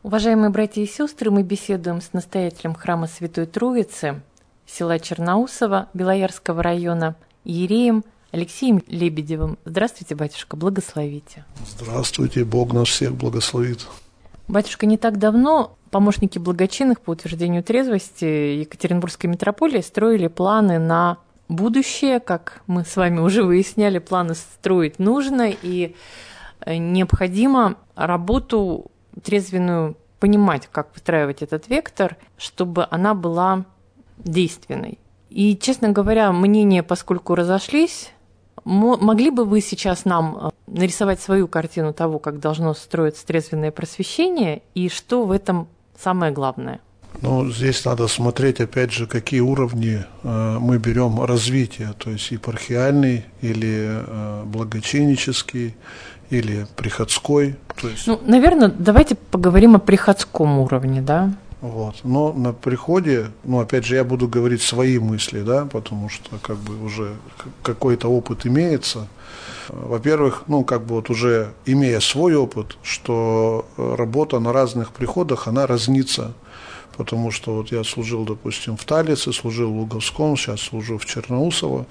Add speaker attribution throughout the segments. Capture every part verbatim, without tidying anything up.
Speaker 1: Уважаемые братья и сестры, мы беседуем с настоятелем храма Святой Троицы, села Черноусово, Белоярского района, иереем Алексеем Лебедевым. Здравствуйте, батюшка, благословите.
Speaker 2: Здравствуйте, Бог нас всех благословит.
Speaker 1: Батюшка, не так давно помощники благочинных по утверждению трезвости Екатеринбургской митрополии строили планы на будущее. Как мы с вами уже выясняли, планы строить нужно, и необходимо работу трезвенную понимать, как выстраивать этот вектор, чтобы она была действенной. И, честно говоря, мнения, поскольку разошлись, могли бы вы сейчас нам нарисовать свою картину того, как должно строиться трезвенное просвещение, и что в этом самое главное?
Speaker 2: Ну, здесь надо смотреть, опять же, какие уровни э, мы берем развития, то есть епархиальный или э, благочиннический, или приходской. То есть...
Speaker 1: Ну, наверное, давайте поговорим о приходском уровне, да?
Speaker 2: Вот. Но на приходе, ну, опять же, я буду говорить свои мысли, да, потому что как бы уже какой-то опыт имеется. Во-первых, ну, как бы вот уже имея свой опыт, что работа на разных приходах, она разнится. Потому что вот я служил, допустим, в Талице, служил в Луговском, сейчас служу в Черноусово.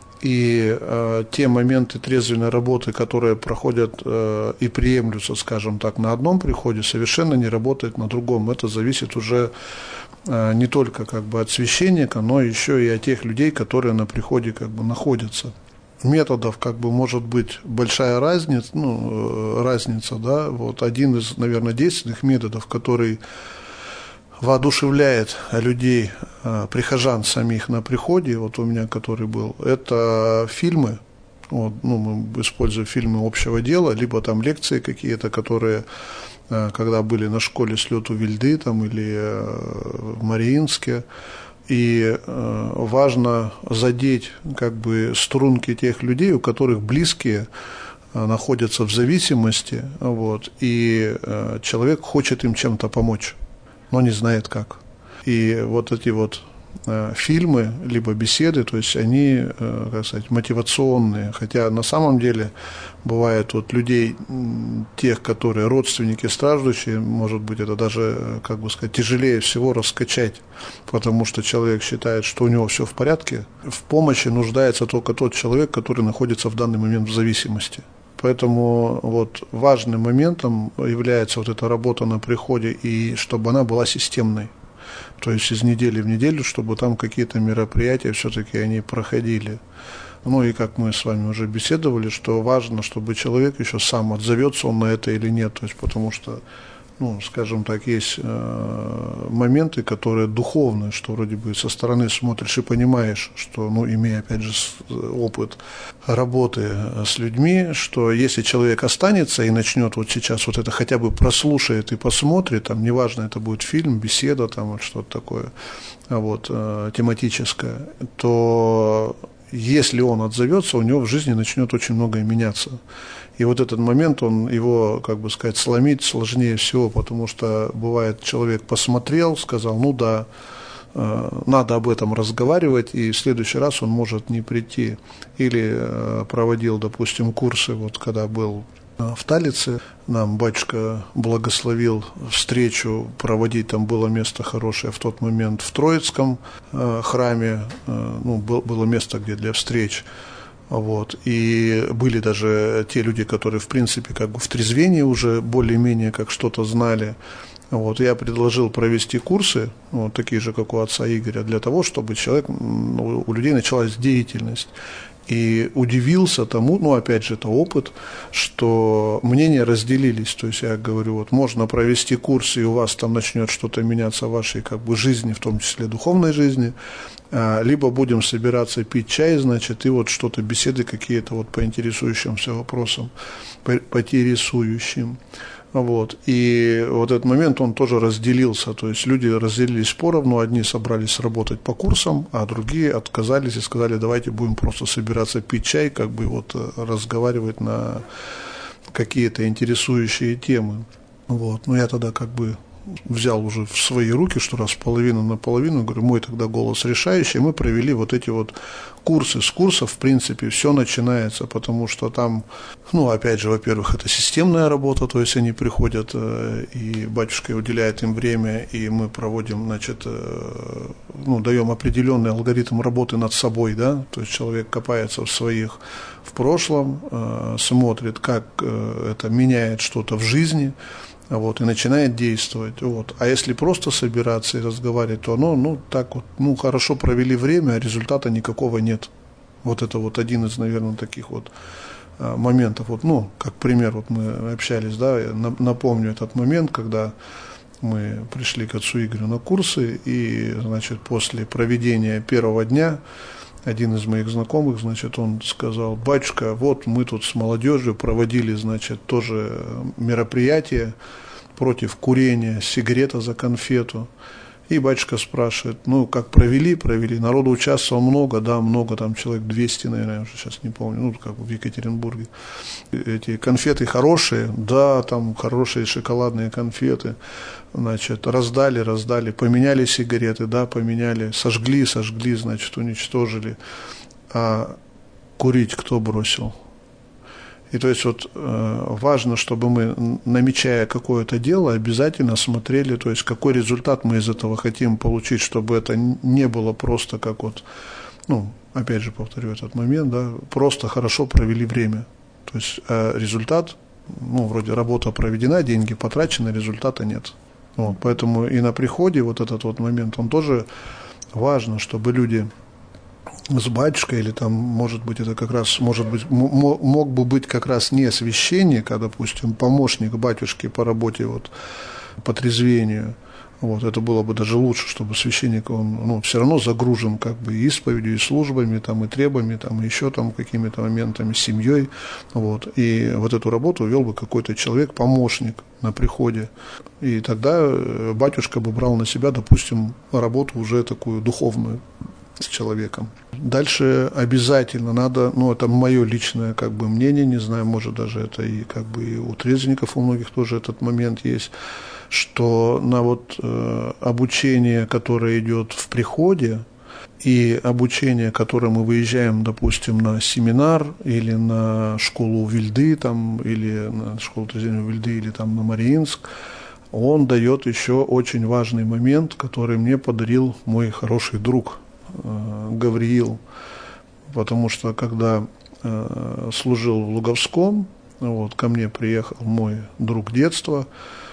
Speaker 2: И э, те моменты трезвенной работы, которые проходят э, и приемлются, скажем так, на одном приходе, совершенно не работают на другом. Это зависит уже э, не только как бы от священника, но еще и от тех людей, которые на приходе как бы находятся. Методов как бы может быть большая разница, ну, разница, да. Вот один из, наверное, действенных методов, который воодушевляет людей, прихожан самих на приходе, вот у меня который был, это фильмы, вот, ну, мы используем фильмы общего дела, либо там лекции какие-то, которые, когда были на школе «Слёт у Вильды» там, или в Мариинске, и важно задеть как бы струнки тех людей, у которых близкие находятся в зависимости, вот, и человек хочет им чем-то помочь, но не знает как. И вот эти вот э, фильмы, либо беседы, то есть они, э, как сказать, мотивационные. Хотя на самом деле бывает вот людей, тех, которые родственники страждущие, может быть, это даже, как бы сказать, тяжелее всего раскачать, потому что человек считает, что у него все в порядке. В помощи нуждается только тот человек, который находится в данный момент в зависимости. Поэтому вот важным моментом является вот эта работа на приходе, и чтобы она была системной. То есть из недели в неделю, чтобы там какие-то мероприятия все-таки они проходили. Ну и как мы с вами уже беседовали, что важно, чтобы человек еще сам отзовется он на это или нет. То есть потому что, ну, скажем так, есть э, моменты, которые духовные, что вроде бы со стороны смотришь и понимаешь, что, ну, имея, опять же, опыт работы с людьми, что если человек останется и начнет вот сейчас вот это хотя бы прослушает и посмотрит, там, неважно, это будет фильм, беседа, там, вот что-то такое, вот, э, тематическое, то если он отзовется, у него в жизни начнет очень многое меняться. И вот этот момент, он его, как бы сказать, сломить сложнее всего, потому что бывает, человек посмотрел, сказал, ну да, э, надо об этом разговаривать, и в следующий раз он может не прийти. Или э, проводил, допустим, курсы, вот когда был в Талице, нам батюшка благословил встречу проводить, там было место хорошее в тот момент в Троицком э, храме, э, ну, был, было место где для встреч. Вот. И были даже те люди, которые, в принципе, как бы в трезвении уже более-менее как что-то знали. Вот. Я предложил провести курсы, вот, такие же, как у отца Игоря, для того, чтобы человек, ну, у людей началась деятельность. И удивился тому, ну, опять же, это опыт, что мнения разделились. То есть я говорю, вот можно провести курс, и у вас там начнет что-то меняться в вашей, как бы, жизни, в том числе духовной жизни, либо будем собираться пить чай, значит, и вот что-то, беседы какие-то вот по интересующимся вопросам, по, по интересующим. Вот. И вот этот момент, он тоже разделился, то есть люди разделились поровну, одни собрались работать по курсам, а другие отказались и сказали, давайте будем просто собираться пить чай, как бы вот разговаривать на какие-то интересующие темы. Вот. Но я тогда как бы взял уже в свои руки, что раз половину на половину, говорю, мой тогда голос решающий, мы провели вот эти вот курсы. С курсов, в принципе, все начинается, потому что там, ну, опять же, во-первых, это системная работа, то есть они приходят, и батюшка уделяет им время, и мы проводим, значит, ну, даем определенный алгоритм работы над собой, да, то есть человек копается в своих, в прошлом, смотрит, как это меняет что-то в жизни, вот, и начинает действовать. Вот. А если просто собираться и разговаривать, то оно, ну, так вот, ну, хорошо провели время, а результата никакого нет. Вот это вот один из, наверное, таких вот а, моментов. Вот, ну, как пример, вот мы общались, да, я напомню этот момент, когда мы пришли к отцу Игорю на курсы, и, значит, после проведения первого дня один из моих знакомых, значит, он сказал: батюшка, вот мы тут с молодежью проводили, значит, тоже мероприятие против курения, сигарета за конфету. И батюшка спрашивает, ну, как провели, провели, народу участвовало много, да, много, там человек двести, наверное, я уже сейчас не помню, ну, как в Екатеринбурге. Эти конфеты хорошие, да, там хорошие шоколадные конфеты, значит, раздали, раздали, поменяли сигареты, да, поменяли, сожгли, сожгли, значит, уничтожили. А курить кто бросил? И то есть вот э, важно, чтобы мы, намечая какое-то дело, обязательно смотрели, то есть какой результат мы из этого хотим получить, чтобы это не было просто как вот, ну, опять же повторю этот момент, да, просто хорошо провели время. То есть э, результат, ну, вроде работа проведена, деньги потрачены, результата нет. Вот, поэтому и на приходе вот этот вот момент, он тоже важно, чтобы люди с батюшкой, или там, может быть, это как раз, может быть, мог бы быть как раз не священник, а, допустим, помощник батюшки по работе, вот, по трезвению. Вот, это было бы даже лучше, чтобы священник, он, ну, все равно загружен как бы и исповедью, и службами, там, и требами, там, и еще там какими-то моментами, семьей. Вот, и вот эту работу вел бы какой-то человек, помощник на приходе. И тогда батюшка бы брал на себя, допустим, работу уже такую духовную с человеком. Дальше обязательно надо, ну, это мое личное как бы мнение, не знаю, может даже это и как бы и у трезвенников у многих тоже этот момент есть, что на вот э, обучение, которое идет в приходе, и обучение, которое мы выезжаем, допустим, на семинар или на школу Вильды, там, или на школу трезвения Вильды, или там на Мариинск, он дает еще очень важный момент, который мне подарил мой хороший друг Гавриил, потому что когда э, служил в Луговском, вот, ко мне приехал мой друг детства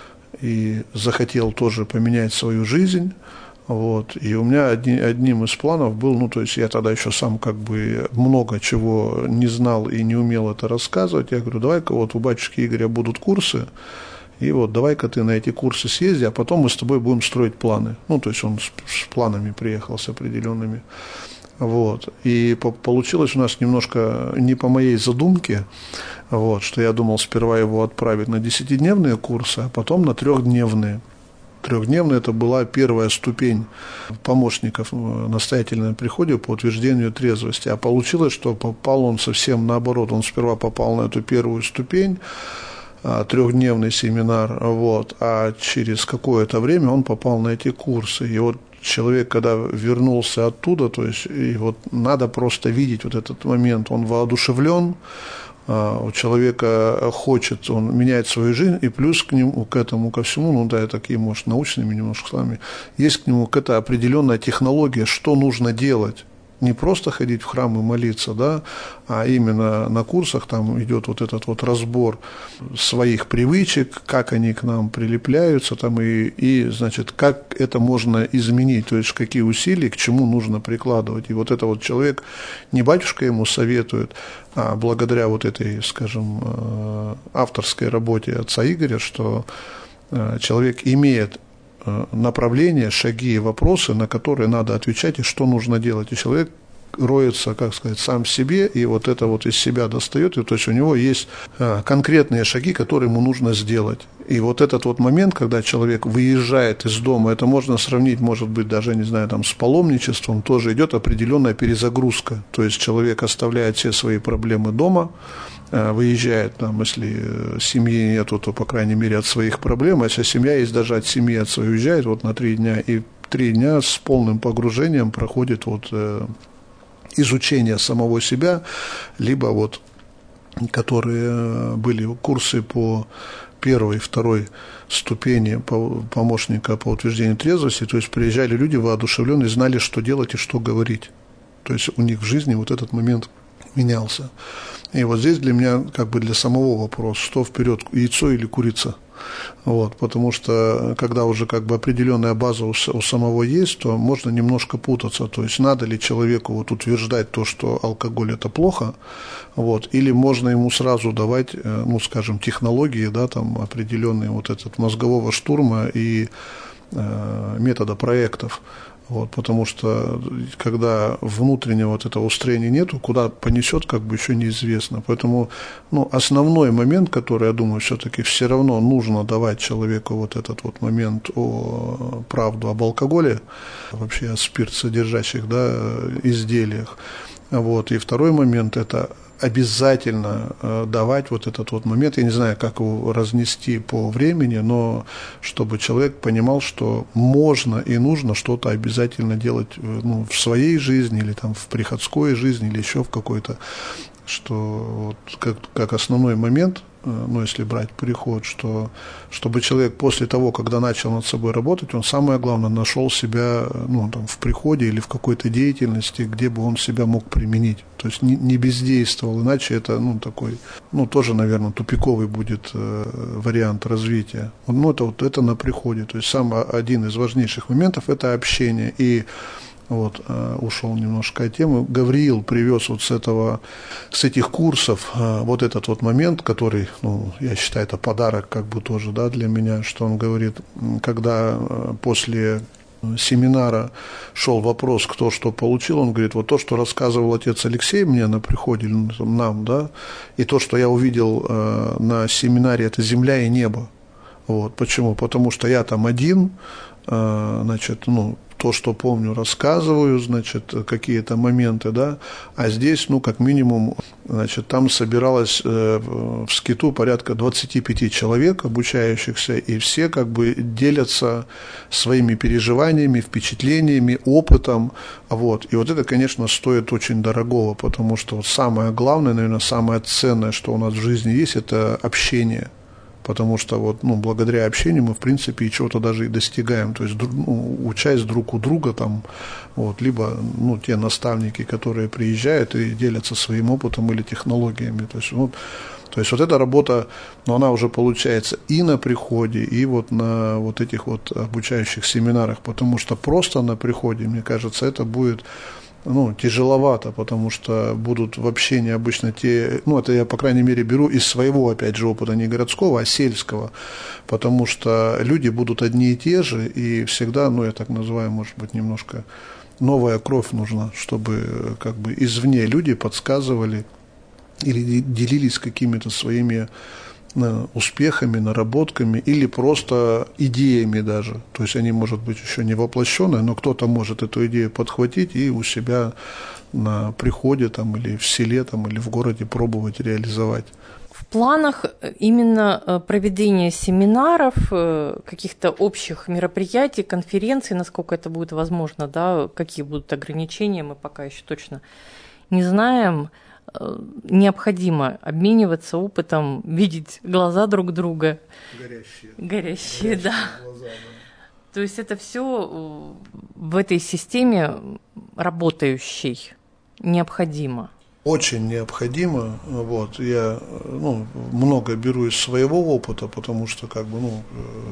Speaker 2: и захотел тоже поменять свою жизнь, вот, и у меня одни, одним из планов был, ну, то есть я тогда еще сам как бы много чего не знал и не умел это рассказывать, я говорю, давай-ка вот у батюшки Игоря будут курсы, и вот давай-ка ты на эти курсы съезди, а потом мы с тобой будем строить планы. Ну, то есть он с, с планами приехал, с определенными. Вот. И по- получилось у нас немножко не по моей задумке, вот, что я думал сперва его отправить на десятидневные курсы, а потом на трехдневные. Трехдневные – это была первая ступень помощников настоятельно на приходе по утверждению трезвости. А получилось, что попал он совсем наоборот. Он сперва попал на эту первую ступень, трехдневный семинар, вот, а через какое-то время он попал на эти курсы. И вот человек, когда вернулся оттуда, то есть, и вот надо просто видеть вот этот момент, он воодушевлен, у человека хочет, он меняет свою жизнь, и плюс к нему, к этому, ко всему, ну да, такие, может, научными немножко словами, есть к нему какая-то определенная технология, что нужно делать. Не просто ходить в храм и молиться, да, а именно на курсах там идет вот этот вот разбор своих привычек, как они к нам прилепляются, там и, и, значит, как это можно изменить, то есть какие усилия, к чему нужно прикладывать. И вот это вот человек, не батюшка ему советует, а благодаря вот этой, скажем, авторской работе отца Игоря, что человек имеет направления, шаги и вопросы, на которые надо отвечать и что нужно делать. И человек роется, как сказать, сам в себе, и вот это вот из себя достает, и то есть у него есть конкретные шаги, которые ему нужно сделать. И вот этот вот момент, когда человек выезжает из дома, это можно сравнить, может быть, даже, не знаю, там, с паломничеством, тоже идет определенная перезагрузка. То есть человек оставляет все свои проблемы дома, выезжает, там, если семьи нету, то, по крайней мере, от своих проблем, а если семья есть, даже от семьи от своей уезжает вот на три дня, и три дня с полным погружением проходит вот изучение самого себя, либо вот, которые были курсы по первой, второй ступени помощника по утверждению трезвости, то есть приезжали люди воодушевленные, знали, что делать и что говорить. То есть у них в жизни вот этот момент менялся. И вот здесь для меня, как бы для самого вопрос, что вперед, яйцо или курица? Вот, потому что когда уже как бы определенная база у, у самого есть, то можно немножко путаться. То есть надо ли человеку вот утверждать то, что алкоголь это плохо, вот, или можно ему сразу давать, ну, скажем, технологии, да, там определенные вот этот мозгового штурма и э, метода проектов. Вот, потому что когда внутреннего вот этого устроения нету, куда понесет, как бы еще неизвестно. Поэтому, ну, основной момент, который, я думаю, все-таки все равно нужно давать человеку вот этот вот момент о правду об алкоголе, вообще о спиртсодержащих, да, изделиях. Вот. И второй момент – это обязательно давать вот этот вот момент, я не знаю, как его разнести по времени, но чтобы человек понимал, что можно и нужно что-то обязательно делать, ну, в своей жизни или там в приходской жизни или еще в какой-то, что вот как, как основной момент, ну, если брать приход, что чтобы человек после того, когда начал над собой работать, он, самое главное, нашел себя, ну, там, в приходе или в какой-то деятельности, где бы он себя мог применить. То есть не, не бездействовал, иначе это, ну, такой, ну, тоже, наверное, тупиковый будет э, вариант развития. Ну, это вот это на приходе. То есть сам один из важнейших моментов – это общение. И вот, э, ушел немножко от темы. Гавриил привез вот с этого, с этих курсов э, вот этот вот момент, который, ну, я считаю, это подарок как бы тоже, да, для меня, что он говорит, когда э, после семинара шел вопрос, кто что получил, он говорит, вот то, что рассказывал отец Алексей мне на приходе, нам, да, и то, что я увидел э, на семинаре, это земля и небо. Вот, почему? Потому что я там один, э, значит, ну, то, что помню, рассказываю, значит, какие-то моменты, да, а здесь, ну, как минимум, значит, там собиралось э, в скиту порядка двадцать пять человек, обучающихся, и все как бы делятся своими переживаниями, впечатлениями, опытом, вот, и вот это, конечно, стоит очень дорогого, потому что вот самое главное, наверное, самое ценное, что у нас в жизни есть, это общение. Потому что вот, ну, благодаря общению мы, в принципе, и чего-то даже и достигаем. То есть, ну, учась друг у друга, там, вот, либо, ну, те наставники, которые приезжают и делятся своим опытом или технологиями. То есть, вот, то есть вот эта работа, ну, она уже получается и на приходе, и вот на вот этих вот обучающих семинарах. Потому что просто на приходе, мне кажется, это будет... ну, тяжеловато, потому что будут в общении обычно те, ну, это я, по крайней мере, беру из своего, опять же, опыта не городского, а сельского, потому что люди будут одни и те же, и всегда, ну, я так называю, может быть, немножко новая кровь нужна, чтобы как бы извне люди подсказывали или делились какими-то своими успехами, наработками или просто идеями даже. То есть они, может быть, еще не воплощенные, но кто-то может эту идею подхватить и у себя на приходе там, или в селе там, или в городе пробовать реализовать.
Speaker 1: В планах именно проведения семинаров, каких-то общих мероприятий, конференций, насколько это будет возможно, да, какие будут ограничения, мы пока еще точно не знаем. Необходимо обмениваться опытом, видеть глаза друг друга.
Speaker 2: Горящие.
Speaker 1: Горящие, да.
Speaker 2: Глаза, да.
Speaker 1: То есть это все в этой системе работающей необходимо.
Speaker 2: Очень необходимо. Вот, я, ну, много беру из своего опыта, потому что как бы, ну,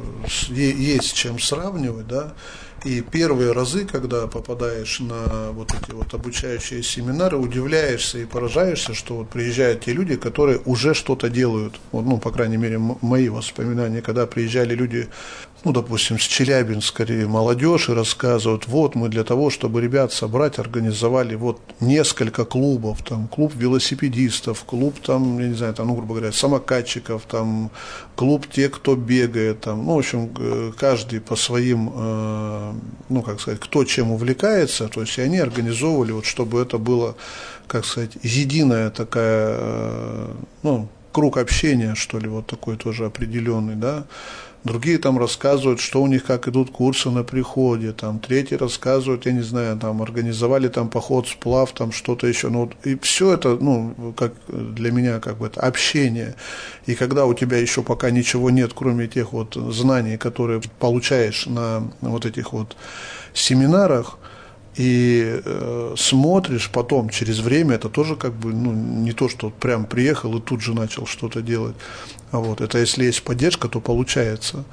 Speaker 2: есть с чем сравнивать, да. И первые разы, когда попадаешь на вот эти вот обучающие семинары, удивляешься и поражаешься, что вот приезжают те люди, которые уже что-то делают. Вот, ну, по крайней мере, мои воспоминания, когда приезжали люди ну, допустим, с Челябинска молодежь и рассказывают, вот мы для того, чтобы ребят собрать, организовали вот несколько клубов, там, клуб велосипедистов, клуб, там, я не знаю, там, ну, грубо говоря, самокатчиков, там, клуб тех, кто бегает, там, ну, в общем, каждый по своим, ну, как сказать, кто чем увлекается, то есть и они организовывали, вот, чтобы это было, как сказать, единая такая, ну, круг общения, что ли, вот такой тоже определенный, да. Другие там рассказывают, что у них, как идут курсы на приходе, там, третьи рассказывают, я не знаю, там, организовали там поход, сплав, там, что-то еще, ну, и все это, ну, как для меня, как бы, это общение, и когда у тебя еще пока ничего нет, кроме тех вот знаний, которые получаешь на вот этих вот семинарах, и э, смотришь потом, через время, это тоже как бы, ну, не то, что прям приехал и тут же начал что-то делать. А вот, это если есть поддержка, то получается.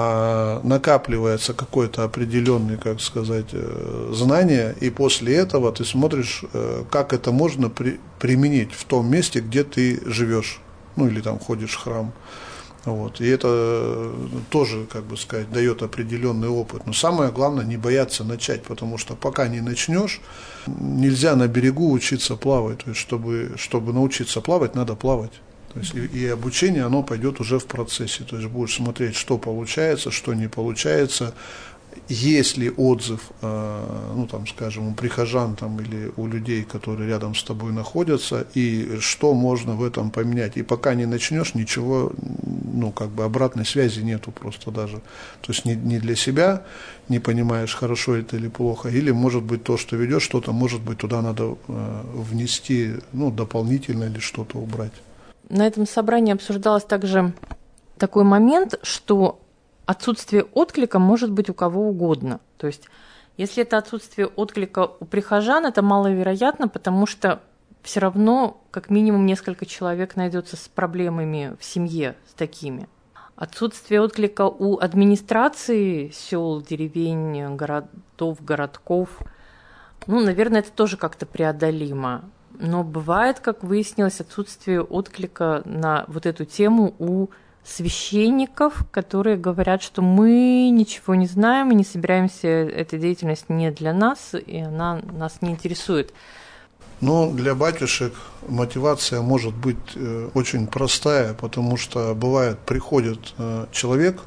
Speaker 2: А накапливается какое-то определенное, как сказать, э, знание, и после этого ты смотришь, э, как это можно при, применить в том месте, где ты живешь, ну, или там ходишь в храм. Вот. И это тоже, как бы сказать, дает определенный опыт. Но самое главное не бояться начать, потому что пока не начнешь, нельзя на берегу учиться плавать. То есть, чтобы, чтобы научиться плавать, надо плавать. То есть, и, и обучение, оно пойдет уже в процессе. То есть будешь смотреть, что получается, что не получается. Есть ли отзыв, ну, там, скажем, у прихожан там, или у людей, которые рядом с тобой находятся, и что можно в этом поменять. И пока не начнешь, ничего, ну, как бы обратной связи нету просто даже. То есть не, не для себя, не понимаешь, хорошо это или плохо, или, может быть, то, что ведешь, что-то, может быть, туда надо внести, ну, дополнительно или что-то убрать.
Speaker 1: На этом собрании обсуждалось также такой момент, что отсутствие отклика может быть у кого угодно. То есть, если это отсутствие отклика у прихожан, это маловероятно, потому что все равно как минимум несколько человек найдется с проблемами в семье, с такими. Отсутствие отклика у администрации сел, деревень, городов, городков, ну, наверное, это тоже как-то преодолимо. Но бывает, как выяснилось, отсутствие отклика на вот эту тему у священников, которые говорят, что мы ничего не знаем и не собираемся, эта деятельность не для нас, и она нас не интересует.
Speaker 2: Ну, для батюшек мотивация может быть э, очень простая, потому что бывает, приходит э, человек,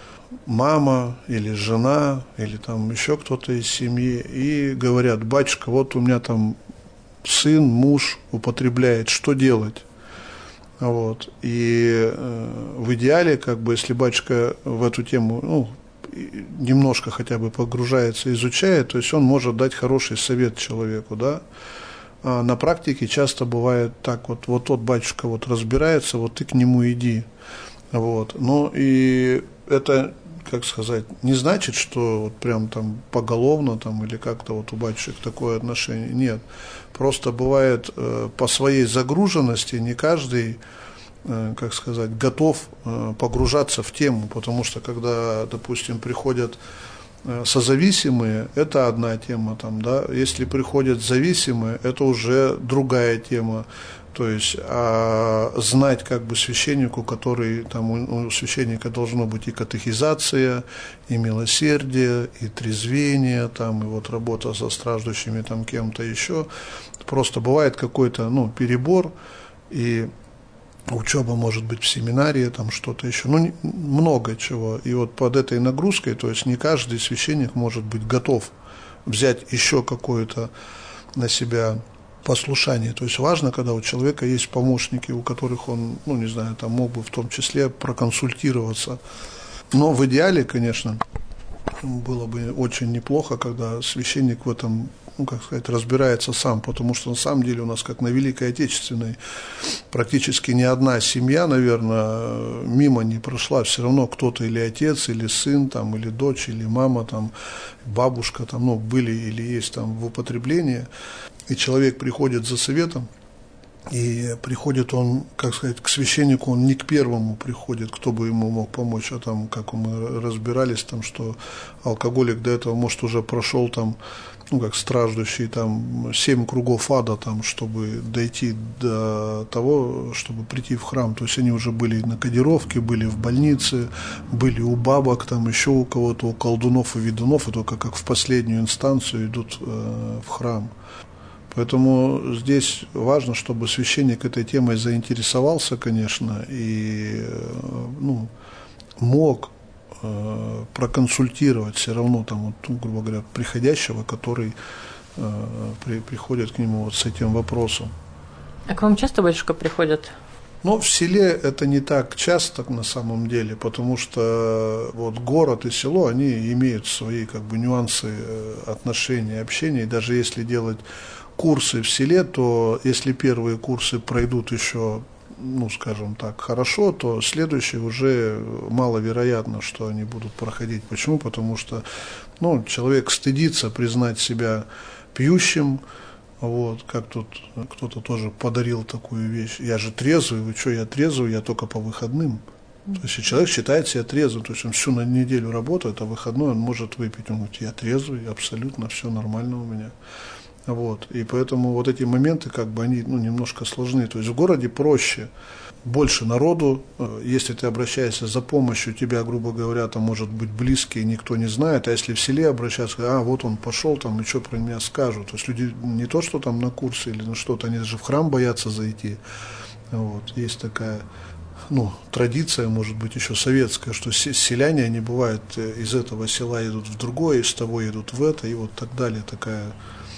Speaker 2: мама или жена, или там еще кто-то из семьи, и говорят: батюшка, вот у меня там сын, муж употребляет, что делать? Вот. И э, в идеале, как бы, если батюшка в эту тему, ну, немножко хотя бы погружается, изучает, то есть он может дать хороший совет человеку, да. А на практике часто бывает так, вот, вот тот батюшка вот разбирается, вот ты к нему иди. Вот. Ну и это, как сказать, не значит, что вот прям там поголовно там, или как-то вот у батюшек такое отношение. Нет. Просто бывает э, по своей загруженности не каждый, э, как сказать, готов э, погружаться в тему, потому что когда, допустим, приходят э, созависимые, это одна тема, там, да, если приходят зависимые, это уже другая тема. То есть, а знать как бы священнику, который, там у, у священника должно быть и катехизация, и милосердие, и трезвение, там, и вот работа со страждущими, там, кем-то еще. Просто бывает какой-то, ну, перебор, и учеба может быть в семинарии, там что-то еще, ну, не, много чего. И вот под этой нагрузкой, то есть не каждый священник может быть готов взять еще какое-то на себя послушание. То есть важно, когда у человека есть помощники, у которых он, ну, не знаю, там мог бы в том числе проконсультироваться. Но в идеале, конечно, было бы очень неплохо, когда священник в этом, ну, как сказать, разбирается сам, потому что на самом деле у нас, как на Великой Отечественной, практически ни одна семья, наверное, мимо не прошла. Все равно кто-то или отец, или сын, там, или дочь, или мама, там, бабушка, там, ну, были или есть там в употреблении. И человек приходит за советом, И приходит он, как сказать, к священнику, он не к первому приходит, кто бы ему мог помочь, а там, как мы разбирались, там, что алкоголик до этого, может, уже прошел там, ну, как страждущий, там, семь кругов ада, там, чтобы дойти до того, чтобы прийти в храм. То есть они уже были на кодировке, были в больнице, были у бабок, там, еще у кого-то, у колдунов и ведунов, и только как в последнюю инстанцию идут э, в храм. Поэтому здесь важно, чтобы священник этой темой заинтересовался, конечно, и ну, мог э, проконсультировать все равно, там, вот, ну, грубо говоря, приходящего, который э, при, приходит к нему вот с этим вопросом.
Speaker 1: А к вам часто, батюшка, приходят?
Speaker 2: Но в селе это не так часто на самом деле, потому что вот город и село, они имеют свои как бы нюансы отношений, общения, и даже если делать курсы в селе, то если первые курсы пройдут еще, ну, скажем так, хорошо, то следующие уже маловероятно, что они будут проходить. Почему? Потому что, ну, человек стыдится признать себя пьющим. Вот, как тут кто-то тоже подарил такую вещь. Я же трезвый, вы что, я трезвый, я только по выходным. То есть человек считает себя трезвым, то есть он всю на неделю работает, а выходной он может выпить. Он говорит, я трезвый, абсолютно все нормально у меня. Вот, и поэтому вот эти моменты, как бы, они, ну, немножко сложны. То есть в городе проще, больше народу, если ты обращаешься за помощью, тебя, грубо говоря, там может быть близкий, никто не знает, а если в селе обращаться, а вот он пошел там, и что про меня скажут. То есть люди не то, что там на курсы или на что-то, они даже в храм боятся зайти. Вот, есть такая, ну, традиция, может быть, еще советская, что селяне, они бывают из этого села идут в другое, из того идут в это, и вот так далее, такая...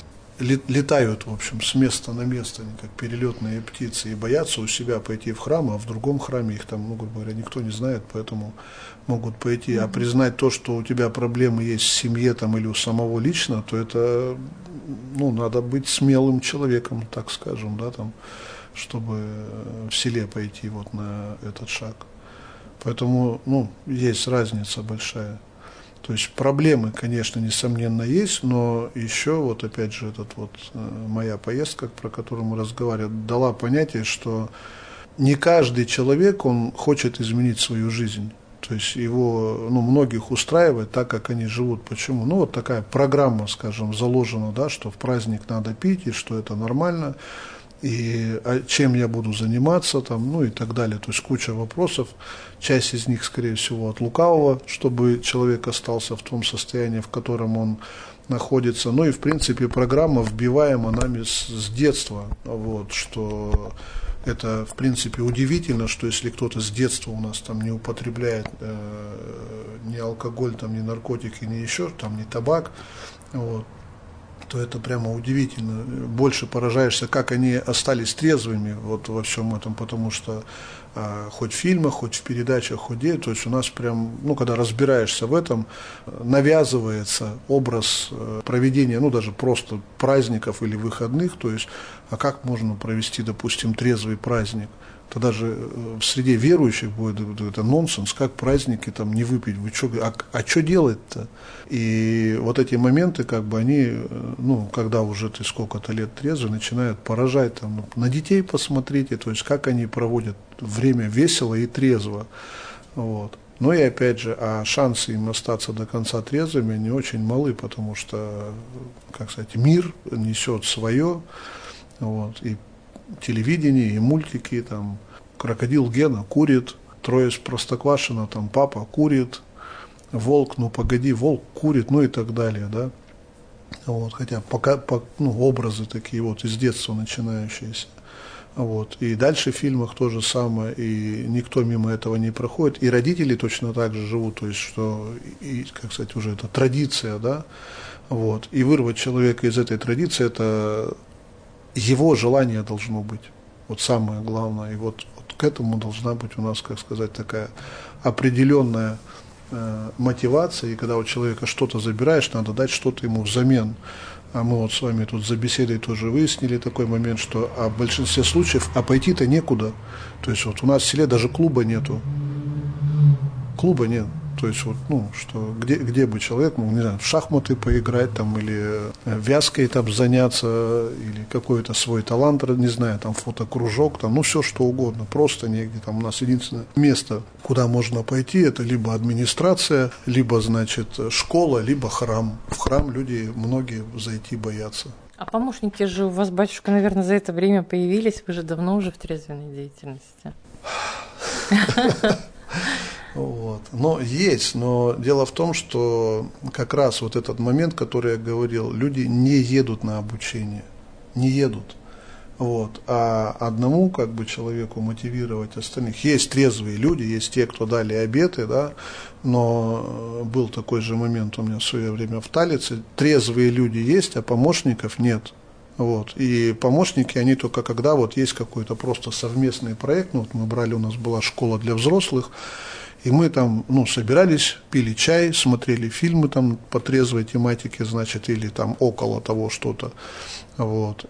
Speaker 2: летают, в общем, с места на место, они как перелетные птицы, и боятся у себя пойти в храм, а в другом храме их там, ну, грубо говоря, никто не знает, поэтому могут пойти. А признать то, что у тебя проблемы есть в семье там, или у самого лично, то это, ну, надо быть смелым человеком, так скажем, да, там, чтобы в селе пойти вот на этот шаг. Поэтому, ну, есть разница большая. То есть проблемы, конечно, несомненно есть, но еще вот опять же этот вот моя поездка, про которую мы разговаривали, дала понятие, что не каждый человек, он хочет изменить свою жизнь. То есть его, ну, многих устраивает так, как они живут. Почему? Ну, вот такая программа, скажем, заложена, да, что в праздник надо пить, и что это нормально, и чем я буду заниматься, там, ну и так далее. То есть куча вопросов, часть из них, скорее всего, от лукавого, чтобы человек остался в том состоянии, в котором он находится. Ну и, в принципе, программа вбиваема нами с, с детства, вот, что это, в принципе, удивительно, что если кто-то с детства у нас там не употребляет э, ни алкоголь, там, ни наркотики, ни еще, там, ни табак, вот, то это прямо удивительно. Больше поражаешься, как они остались трезвыми вот во всем этом, потому что а, хоть в фильмах, хоть в передачах, хоть где, то есть у нас прям, ну, когда разбираешься в этом, навязывается образ проведения, ну, даже просто праздников или выходных, то есть, а как можно провести, допустим, трезвый праздник? Это даже в среде верующих будет это нонсенс, как праздники там не выпить, вы что, а, а что делать-то? И вот эти моменты, как бы они, ну, когда уже ты сколько-то лет трезвый, начинают поражать, там, ну, на детей посмотрите, то есть как они проводят время весело и трезво, вот. Ну и опять же, а шансы им остаться до конца трезвыми, они очень малы, потому что, как сказать, мир несет свое, вот, и телевидение, и мультики, там, крокодил Гена курит, трое из Простоквашино, там, папа курит, волк, ну погоди, волк курит, ну и так далее, да, вот, хотя пока, по, ну, образы такие вот из детства начинающиеся, вот, и дальше в фильмах то же самое, и никто мимо этого не проходит, и родители точно так же живут, то есть, что, и, как сказать, уже это традиция, да, вот, и вырвать человека из этой традиции, это его желание должно быть, вот самое главное, и вот, вот к этому должна быть у нас, как сказать, такая определенная э, мотивация, и когда у человека что-то забираешь, надо дать что-то ему взамен. А мы вот с вами тут за беседой тоже выяснили такой момент, что а в большинстве случаев, а пойти-то некуда, то есть вот у нас в селе даже клуба нету, клуба нет. То есть, вот, ну, что где, где бы человек мог, не знаю, в шахматы поиграть там, или вязкой там заняться, или какой-то свой талант, не знаю, там фотокружок, там, ну, все что угодно, просто негде. Там у нас единственное место, куда можно пойти, это либо администрация, либо, значит, школа, либо храм. В храм люди многие зайти боятся.
Speaker 1: А помощники же у вас, батюшка, наверное, за это время появились, вы же давно уже в трезвенной деятельности.
Speaker 2: Вот. Но есть, но дело в том, что как раз вот этот момент, который я говорил, люди не едут на обучение, не едут. Вот. А одному как бы человеку мотивировать остальных. Есть трезвые люди, есть те, кто дали обеты, да, но был такой же момент у меня в свое время в Талице. Трезвые люди есть, а помощников нет. Вот. И помощники, они только когда вот есть какой-то просто совместный проект, ну, вот мы брали, у нас была школа для взрослых, и мы там, ну, собирались, пили чай, смотрели фильмы там по трезвой тематике, значит, или там около того что-то. Вот.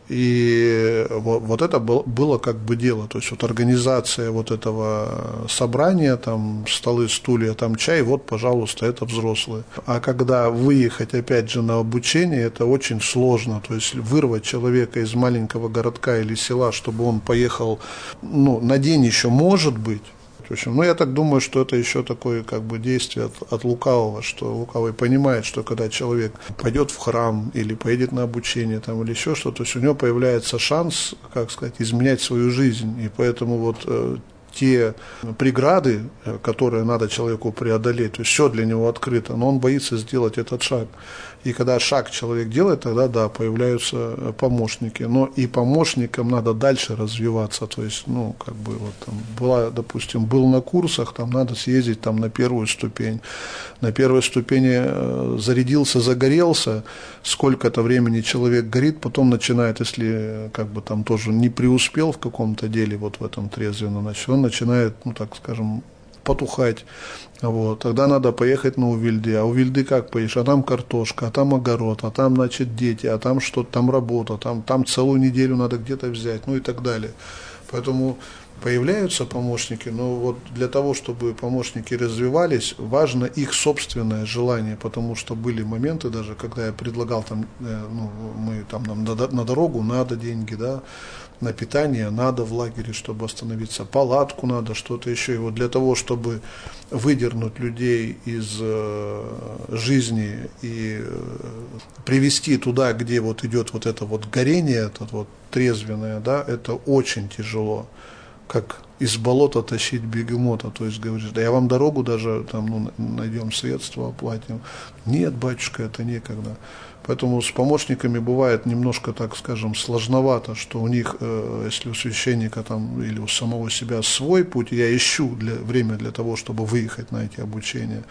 Speaker 2: И вот, вот это было, было как бы дело. То есть вот организация вот этого собрания, там столы, стулья, там чай, вот, пожалуйста, это взрослые. А когда выехать опять же на обучение, это очень сложно. То есть вырвать человека из маленького городка или села, чтобы он поехал, ну, на день еще может быть. В общем, ну, я так думаю, что это еще такое как бы действие от, от лукавого, что лукавый понимает, что когда человек пойдет в храм или поедет на обучение там, или еще что-то, то есть у него появляется шанс, как сказать, изменять свою жизнь. И поэтому вот э, те преграды, которые надо человеку преодолеть, то есть все для него открыто, но он боится сделать этот шаг. И когда шаг человек делает, тогда, да, появляются помощники. Но и помощникам надо дальше развиваться. То есть, ну, как бы, вот там была, допустим, был на курсах, там надо съездить там на первую ступень. На первой ступени зарядился, загорелся, сколько-то времени человек горит, потом начинает, если как бы там тоже не преуспел в каком-то деле, вот в этом трезвенном, значит, он начинает, ну, так скажем, потухать. Вот. Тогда надо поехать на Увильды. А Увильды как поедешь? А там картошка, а там огород, а там, значит, дети, а там что-то, там работа, там, там целую неделю надо где-то взять, ну и так далее. Поэтому появляются помощники, но вот для того, чтобы помощники развивались, важно их собственное желание, потому что были моменты даже, когда я предлагал там, ну, мы там нам на, на дорогу надо деньги, да, на питание надо в лагере, чтобы остановиться, палатку надо, что-то еще. И вот для того, чтобы выдернуть людей из э, жизни и э, привести туда, где вот идет вот это вот горение, это вот трезвенное, да, это очень тяжело. Как из болота тащить бегемота, то есть говоришь, да я вам дорогу даже там, ну, найдем средства, оплатим. Нет, батюшка, это некогда. Поэтому с помощниками бывает немножко, так скажем, сложновато, что у них, э, если у священника там, или у самого себя свой путь, я ищу для, время для того, чтобы выехать на эти обучения,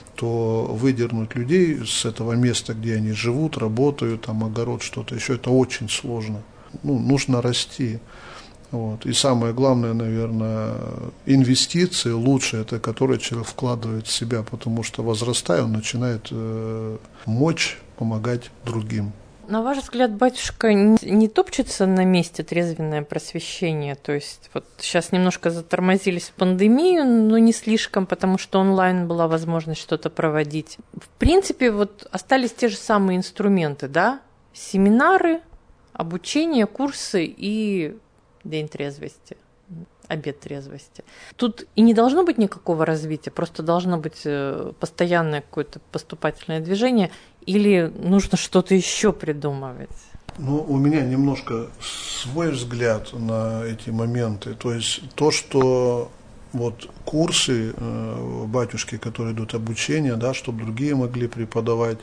Speaker 2: то выдернуть людей с этого места, где они живут, работают, там огород, что-то еще, это очень сложно. Ну, нужно расти. Вот. И самое главное, наверное, инвестиции лучшие, это которые человек вкладывает в себя, потому что, возрастая, он начинает э, мочь помогать другим.
Speaker 1: На ваш взгляд, батюшка, не, не топчется на месте трезвенное просвещение? То есть вот сейчас немножко затормозились в пандемию, но не слишком, потому что онлайн была возможность что-то проводить. В принципе, вот остались те же самые инструменты, да? Семинары, обучение, курсы и день трезвости, обед трезвости. Тут и не должно быть никакого развития, просто должно быть постоянное какое-то поступательное движение, или нужно что-то еще придумывать?
Speaker 2: Ну, у меня немножко свой взгляд на эти моменты. То есть то, что вот курсы э, батюшки, которые идут обучение, да, чтобы другие могли преподавать,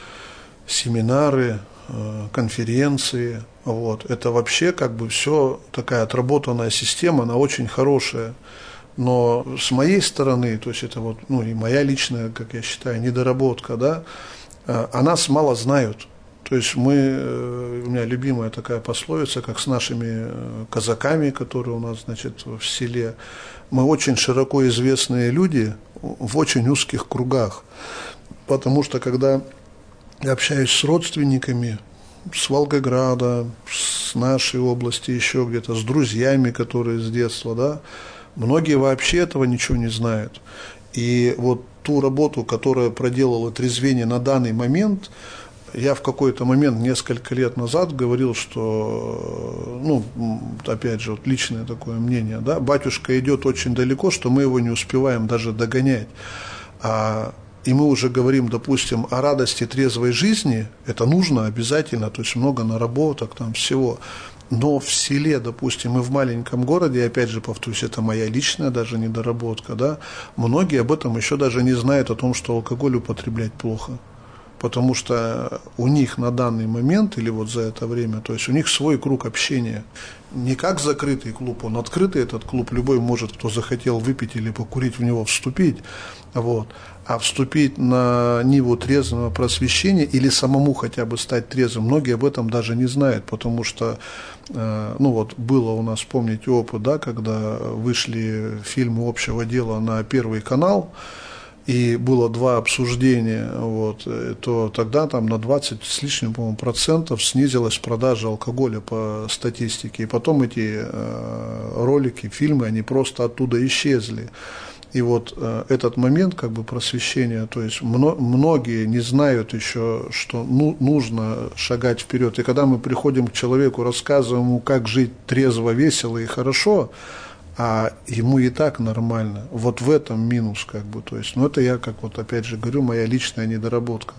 Speaker 2: семинары, э, конференции, вот, это вообще как бы все такая отработанная система, она очень хорошая. Но с моей стороны, то есть это вот, ну, и моя личная, как я считаю, недоработка, да, о нас мало знают. То есть мы, у меня любимая такая пословица, как с нашими казаками, которые у нас, значит, в селе, мы очень широко известные люди в очень узких кругах. Потому что когда я общаюсь с родственниками с Волгограда, с нашей области, еще где-то, с друзьями, которые с детства, да, многие вообще этого ничего не знают. И вот ту работу, которая проделала трезвение на данный момент, я в какой-то момент, несколько лет назад, говорил, что, ну, опять же, вот личное такое мнение, да, батюшка идет очень далеко, что мы его не успеваем даже догонять. А, и мы уже говорим, допустим, о радости трезвой жизни, это нужно обязательно, то есть много наработок, там всего. Но в селе, допустим, и в маленьком городе, опять же, повторюсь, это моя личная даже недоработка, да, многие об этом еще даже не знают, о том, что алкоголь употреблять плохо. Потому что у них на данный момент, или вот за это время, то есть у них свой круг общения. Не как закрытый клуб, он открытый, этот клуб, любой может, кто захотел выпить или покурить, в него вступить, вот. А вступить на ниву трезвого просвещения или самому хотя бы стать трезвым, многие об этом даже не знают, потому что, ну вот, было у нас, помните, опыт, да, когда вышли фильмы общего дела на Первый канал, и было два обсуждения, вот, то тогда там на двадцать с лишним, по-моему, процентов снизилась продажа алкоголя по статистике. И потом эти э, ролики, фильмы, они просто оттуда исчезли. И вот э, этот момент как бы просвещения, то есть мно, многие не знают еще, что ну, нужно шагать вперед. И когда мы приходим к человеку, рассказываем ему, как жить трезво, весело и хорошо, а ему и так нормально. Вот в этом минус, как бы, то есть, ну, это я, как вот опять же говорю, моя личная недоработка.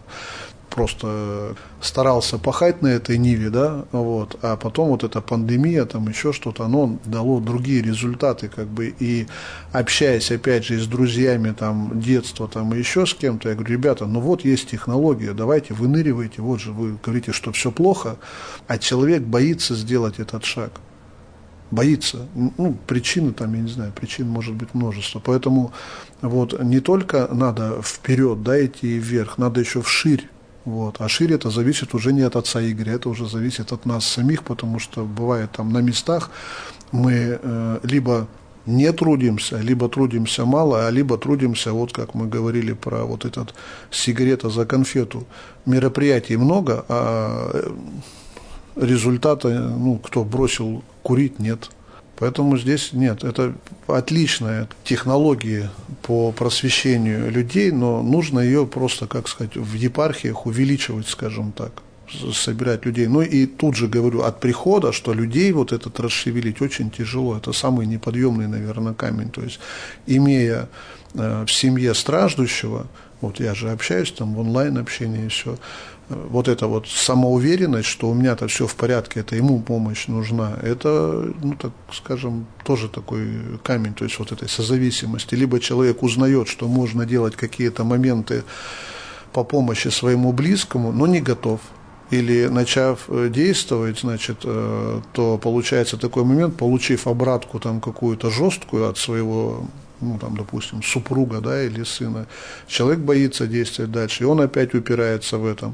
Speaker 2: Просто старался пахать на этой ниве, да, вот, а потом вот эта пандемия, там еще что-то, оно дало другие результаты, как бы, и общаясь, опять же, с друзьями, там, детства, там, и еще с кем-то, я говорю, ребята, ну вот есть технология, давайте, выныривайте, вот же вы говорите, что все плохо, а человек боится сделать этот шаг. Боится. Ну, причины там, я не знаю, причин может быть множество. Поэтому вот не только надо вперед, да, идти вверх, надо еще вширь. Вот. А шире это зависит уже не от отца Игоря, это уже зависит от нас самих, потому что бывает там на местах мы э, либо не трудимся, либо трудимся мало, а либо трудимся, вот как мы говорили про вот этот сигарета за конфету. Мероприятий много, а результата, ну, кто бросил курить, нет. Поэтому здесь нет. Это отличная технология по просвещению людей, но нужно ее просто, как сказать, в епархиях увеличивать, скажем так, собирать людей. Ну и тут же говорю от прихода, что людей вот этот расшевелить очень тяжело. Это самый неподъемный, наверное, камень. То есть, имея э, в семье страждущего, вот я же общаюсь там в онлайн-общении и все, вот эта вот самоуверенность, что у меня-то все в порядке, это ему помощь нужна, это, ну, так скажем, тоже такой камень, то есть вот этой созависимости. Либо человек узнает, что можно делать какие-то моменты по помощи своему близкому, но не готов. Или начав действовать, значит, то получается такой момент, получив обратку там какую-то жесткую от своего, ну, там, допустим, супруга, да, или сына, человек боится действовать дальше, и он опять упирается в этом.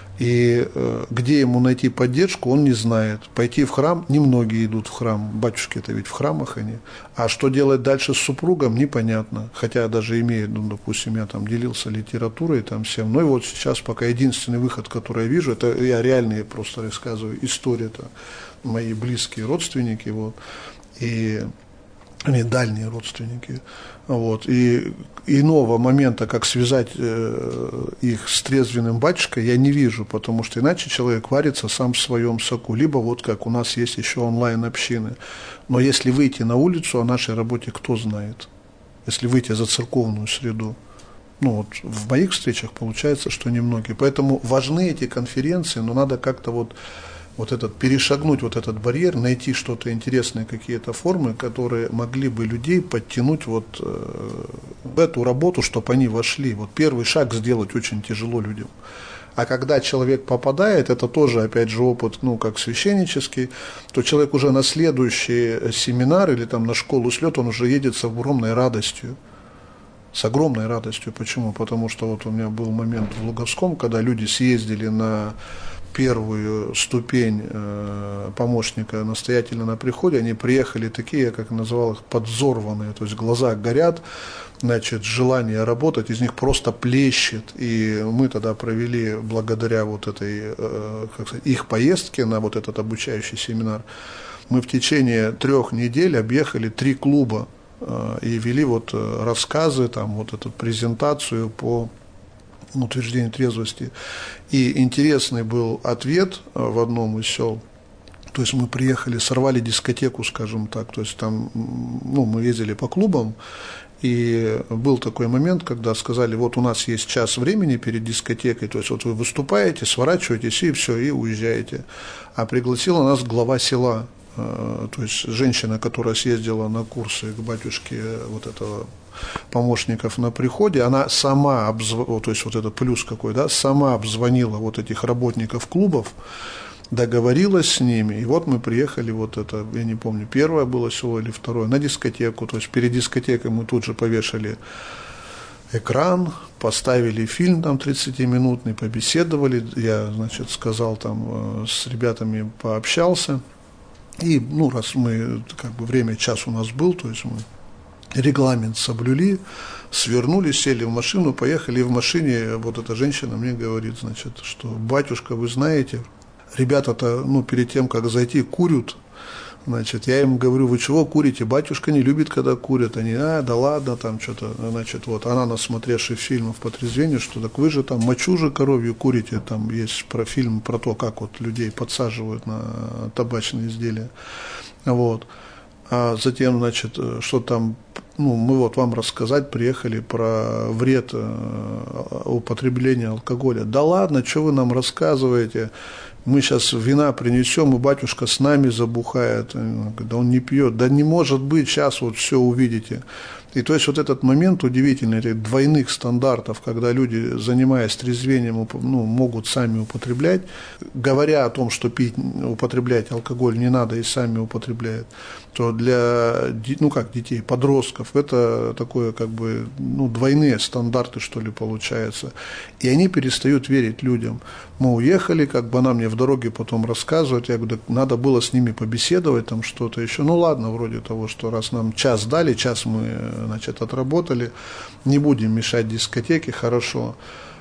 Speaker 2: И э, где ему найти поддержку, он не знает. Пойти в храм, немногие идут в храм, батюшки-то ведь в храмах они. А что делать дальше с супругом, непонятно. Хотя даже имеет, ну, допустим, я там делился литературой, там всем. Ну и вот сейчас пока единственный выход, который я вижу, это я реальные просто рассказываю истории, это мои близкие родственники, вот, и они дальние родственники, вот, и иного момента, как связать э, их с трезвенным батюшкой, я не вижу, потому что иначе человек варится сам в своем соку, либо вот как у нас есть еще онлайн-общины. Но если выйти на улицу, о нашей работе кто знает, если выйти за церковную среду, ну вот в моих встречах получается, что немногие, поэтому важны эти конференции, но надо как-то вот вот этот, перешагнуть вот этот барьер, найти что-то интересное, какие-то формы, которые могли бы людей подтянуть вот э, в эту работу, чтобы они вошли. Вот первый шаг сделать очень тяжело людям. А когда человек попадает, это тоже, опять же, опыт, ну, как священнический, то человек уже на следующий семинар или там на школу слет, он уже едет с огромной радостью. С огромной радостью. Почему? Потому что вот у меня был момент в Луговском, когда люди съездили на первую ступень э, помощника настоятеля на приходе, они приехали такие, как я назвал их, подзорванные, то есть глаза горят, значит, желание работать из них просто плещет. И мы тогда провели, благодаря вот этой, э, как сказать, их поездке на вот этот обучающий семинар, мы в течение трех недель объехали три клуба и вели вот рассказы, там, вот эту презентацию по утверждению трезвости. И интересный был ответ в одном из сел. То есть мы приехали, сорвали дискотеку, скажем так, то есть там, ну, мы ездили по клубам, и был такой момент, когда сказали, вот у нас есть час времени перед дискотекой, то есть вот вы выступаете, сворачиваетесь и все, и уезжаете. А пригласила нас глава села, то есть женщина, которая съездила на курсы к батюшке вот этого помощников на приходе, она сама обзвонила, то есть вот это плюс какой, да, сама обзвонила вот этих работников клубов, договорилась с ними, и вот мы приехали, вот это, я не помню, первое было село или второе, на дискотеку, то есть перед дискотекой мы тут же повешали экран, поставили фильм там тридцатиминутный, побеседовали, я, значит, сказал там, с ребятами пообщался, и, ну, раз мы, как бы, время, час у нас был, то есть мы регламент соблюли, свернули, сели в машину, поехали, и в машине вот эта женщина мне говорит, значит, что, батюшка, вы знаете, ребята-то, ну, перед тем, как зайти, курят. Значит, я им говорю, вы чего курите? Батюшка не любит, когда курят. Они, а, да ладно, там что-то. Значит, вот она, насмотревшись фильмов по трезвению, что так вы же там мочу же коровью курите. Там есть про фильм про то, как вот людей подсаживают на табачные изделия. Вот. А затем, значит, что там, ну, мы вот вам рассказать приехали про вред употребления алкоголя. Да ладно, что вы нам рассказываете? Мы сейчас вина принесем, и батюшка с нами забухает. Да он не пьет. Да не может быть, сейчас вот все увидите. И то есть вот этот момент удивительный, этих двойных стандартов, когда люди, занимаясь трезвением, ну, могут сами употреблять, говоря о том, что пить, употреблять алкоголь не надо и сами употребляют, то для, ну как детей, подростков, это такое как бы, ну, двойные стандарты, что ли, получается. И они перестают верить людям. Мы уехали, как бы она мне в дороге потом рассказывает, я говорю, да, надо было с ними побеседовать, там что-то еще. Ну ладно, вроде того, что раз нам час дали, час мы, значит, отработали, не будем мешать дискотеке, хорошо.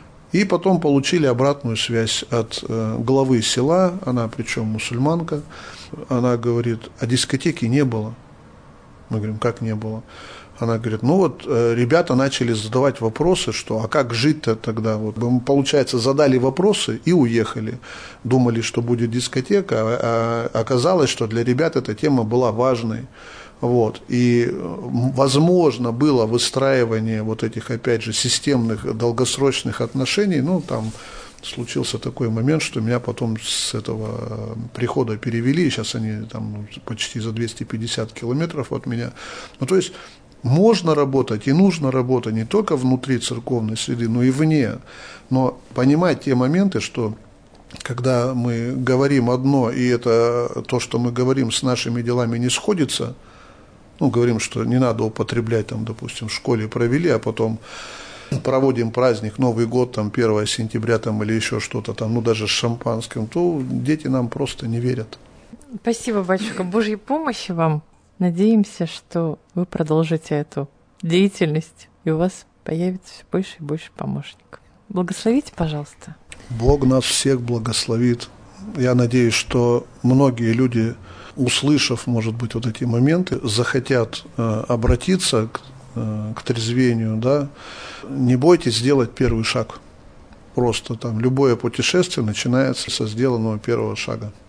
Speaker 2: И потом получили обратную связь от э, главы села, она причем мусульманка, она говорит, а дискотеки не было. Мы говорим, как не было? Она говорит, ну вот э, ребята начали задавать вопросы, что, а как жить-то тогда? Вот, мы, получается, задали вопросы и уехали. Думали, что будет дискотека, а, а оказалось, что для ребят эта тема была важной. Вот. И возможно было выстраивание вот этих, опять же, системных долгосрочных отношений. Ну, там случился такой момент, что меня потом с этого прихода перевели, и сейчас они там почти за двести пятьдесят километров от меня. Ну, то есть можно работать и нужно работать не только внутри церковной среды, но и вне. Но понимать те моменты, что когда мы говорим одно, и это то, что мы говорим, с нашими делами не сходится, ну, говорим, что не надо употреблять, там, допустим, в школе провели, а потом проводим праздник, Новый год, там, первое сентября, там, или еще что-то там, ну, даже с шампанским, то дети нам просто не верят.
Speaker 1: Спасибо, батюшка, Божьей помощи вам. Надеемся, что вы продолжите эту деятельность, и у вас появится все больше и больше помощников. Благословите, пожалуйста.
Speaker 2: Бог нас всех благословит. Я надеюсь, что многие люди, услышав, может быть, вот эти моменты, захотят э, обратиться к, э, к трезвению, да. Не бойтесь сделать первый шаг. Просто там любое путешествие начинается со сделанного первого шага.